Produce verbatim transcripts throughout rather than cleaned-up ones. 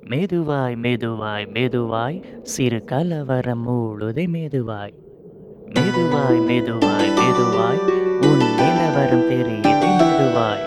மெதுவாய் மெதுவாய் மெதுவாய் சிறு கலவரம் மூளுதே மெதுவாய். மெதுவாய் மெதுவாய் மெதுவாய் உன் நிலவரம் தெரியுதே மெதுவாய்.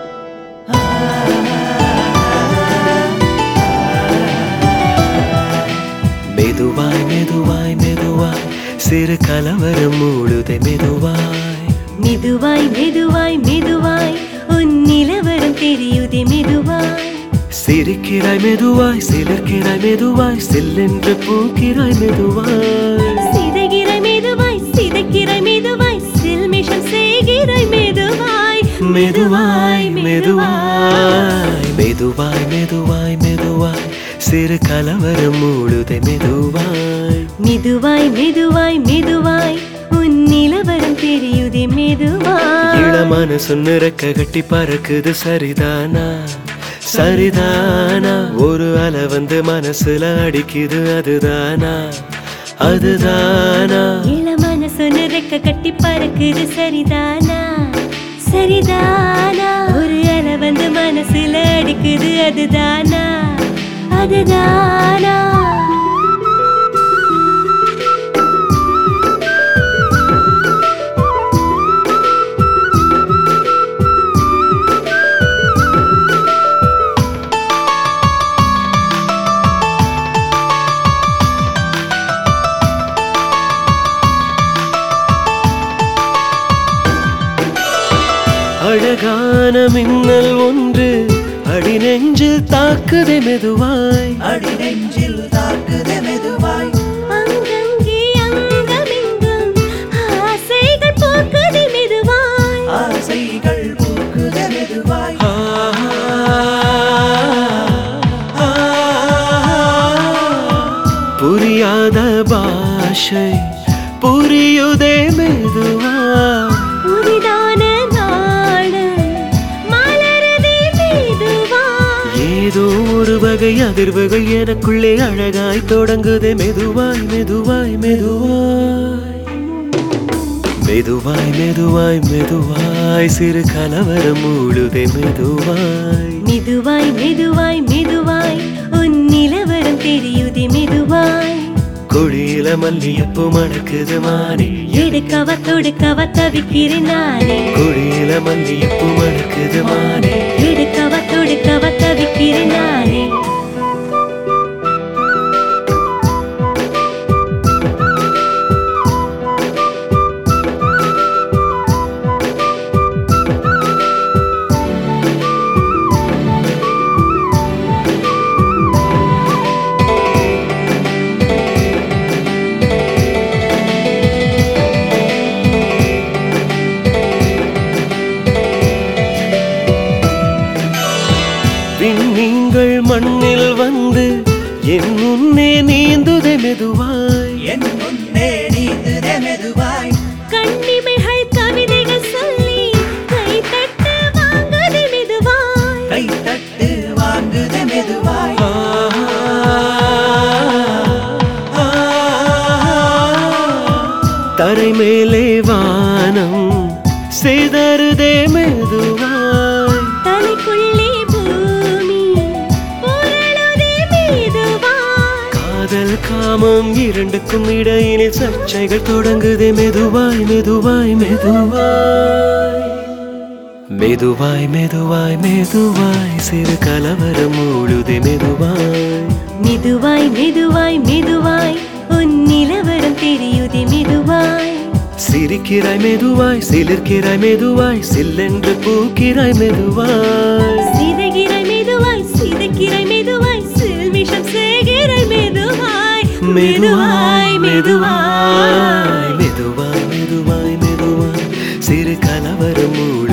மெதுவாய் மெதுவாய் மெதுவாய் சிறு கலவரம் மூளுதே மெதுவாய். மெதுவாய் மெதுவாய் மெதுவாய் உன் நிலவரம் தெரியுதே மெதுவாய். சிரிக்கிறாய் மெதுவாய் சிலிர்க்கிறாய் மெதுவாய் சில்லென்று பூக்கிறாய் மெதுவாய். சிதைகிறாய் மெதுவாய் சிதைக்கிறாய் மெதுவாய் சில்மிஷம் செய்கிறாய் மெதுவாய். மெதுவாய் மெதுவாய் மெதுவாய் மெதுவாய் மெதுவாய் சிறு கலவரம் மூளுதே மெதுவாய். மெதுவாய் மெதுவாய் மெதுவாய் உன் நிலவரம் தெரியுதே மெதுவாய். இளமான சொன்னிறக்க கட்டி பறக்குது சரிதானா சரிதானா? ஒரு அலை வந்து மனசுல அடிக்குது அதுதானா அதுதானா? இளமான சொன்ன ரெக்க கட்டி பறக்குது சரிதானா சரிதானா? ஒரு அலை வந்து மனசுல அடிக்குது அதுதானா அதுதானா? அழகான மின்னல் ஒன்று அடி நெஞ்சில் தாக்குதே மெதுவாய். அடி நெஞ்சில் தாக்குதே மெதுவாய். அங்கங்கே அங்கமெங்கும் ஆசைகள் பூக்குதே மெதுவாய். ஆசைகள் பூக்குதே மெதுவாய். ஆ, ஆ, புரியாத பாஷை புரியுதே மெதுவாய். புதிதான நாடு மலருதே மெதுவாய். ஏதோ ஒரு வகை அதிர்வுகள் எனக்குள்ளே அழகாய் தொடங்குதே மெதுவாய் மெதுவாய் மெதுவாய். மெதுவாய் மெதுவாய் மெதுவாய் சிறு கலவரம் மூளுதே மெதுவாய். மெதுவாய் மெதுவாய் மெதுவாய் உன் நிலவரம் தெரியுதே மெதுவாய். கொடியில மல்லியப்பு மணக்குது மானே எடுக்கவ தொடுக்கவ தவிக்கிறேன் நானே. கொடியில மல்லியப்பு மணக்குது மானே எடுக்கவ தொடுக்கவ தவிக்கிறேன் நானே. விண்மீன்கள் மண்ணில் வந்து என் முன்னே நீந்துதே மெதுவாய். என் முன்னே நீந்துதே மெதுவாய். கண்ணிமைகள் கவிதைகள் சொல்லி கை தட்டு வாங்குதே மெதுவாய். கை தட்டு வாங்குதே மெதுவாய். ஆ, ஆ, தரை மேலே வானம் சிதறுதே மெதுவாய். தலைக்குள்ளே பூமி புரளுதே மெதுவாய். காதல் காமம் இரண்டுக்கும் இடையினில் சர்ச்சைகள் தொடங்குதே மெதுவாய் மெதுவாய் மெதுவாய். மெதுவாய் மெதுவாய் மெதுவாய் சிறு கலவரம் மூளுதே மெதுவாய். மெதுவாய் மெதுவாய் மெதுவாய் உன் நிலவரம் தெரியுதே மெதுவாய். சிரிக்கிறாய் மெதுவாய் சிலிர்க்கிறாய் மெதுவாய் சில்லென்று பூக்கிறாய் மெதுவாய். சிதைகிறாய் மெதுவாய் சிதைக்கிறாய் மெதுவாய் சில்மிஷம் செய்கிறாய் மெதுவாய். மெதுவாய் மெதுவாய் மெதுவாய் மெதுவாய் மெதுவாய் சிறு கலவரம் மூளுதே